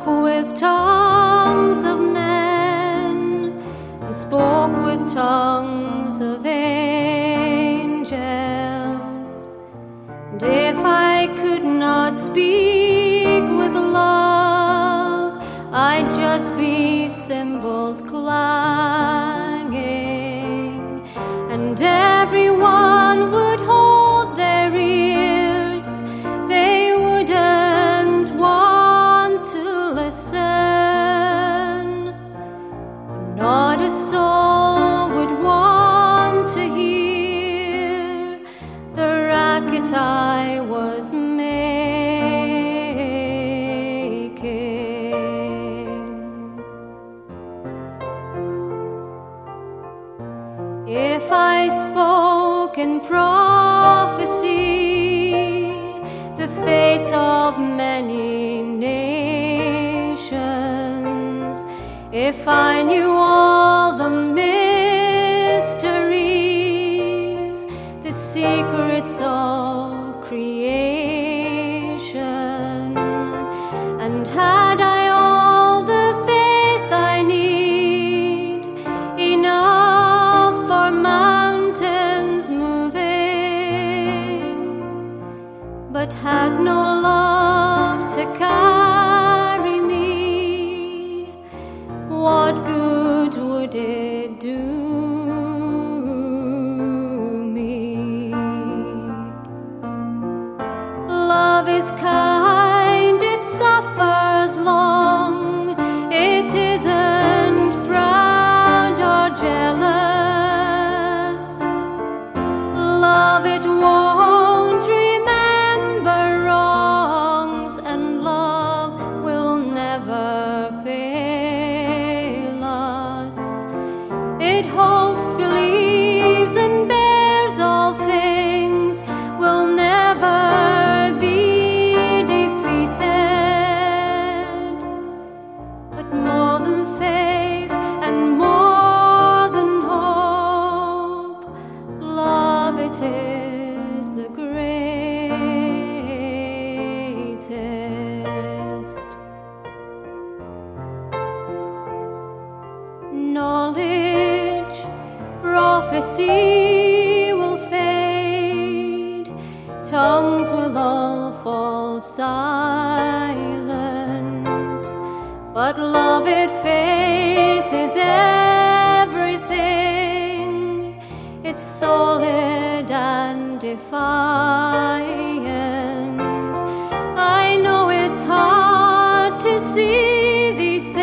spoke with tongues of men, and spoke with tongues of angels. And if I could not speak with love, I'd just be cymbals clanging, and everyone would hold their ears. They wouldn't want to listen. Not a soul would want to hear the racket I was making. If I spoke in prophecy the fate of many nations, if I knew all the mysteries, the secrets of creation, and had I all the faith I need, enough for mountains moving, but had no love to carry me, what good would it do me? Love is kind, it suffers long, it isn't proud or jealous. Love, it won't remember wrongs, and love will never fail us. It hopes, believes, and bears all things, will never be defeated. But more than faith and more than hope, love, it is the greatest. Knowledge, prophecy will fade, tongues will all fall silent, but love, it faces everything. It's solid and defiant. I know it's hard to see these things,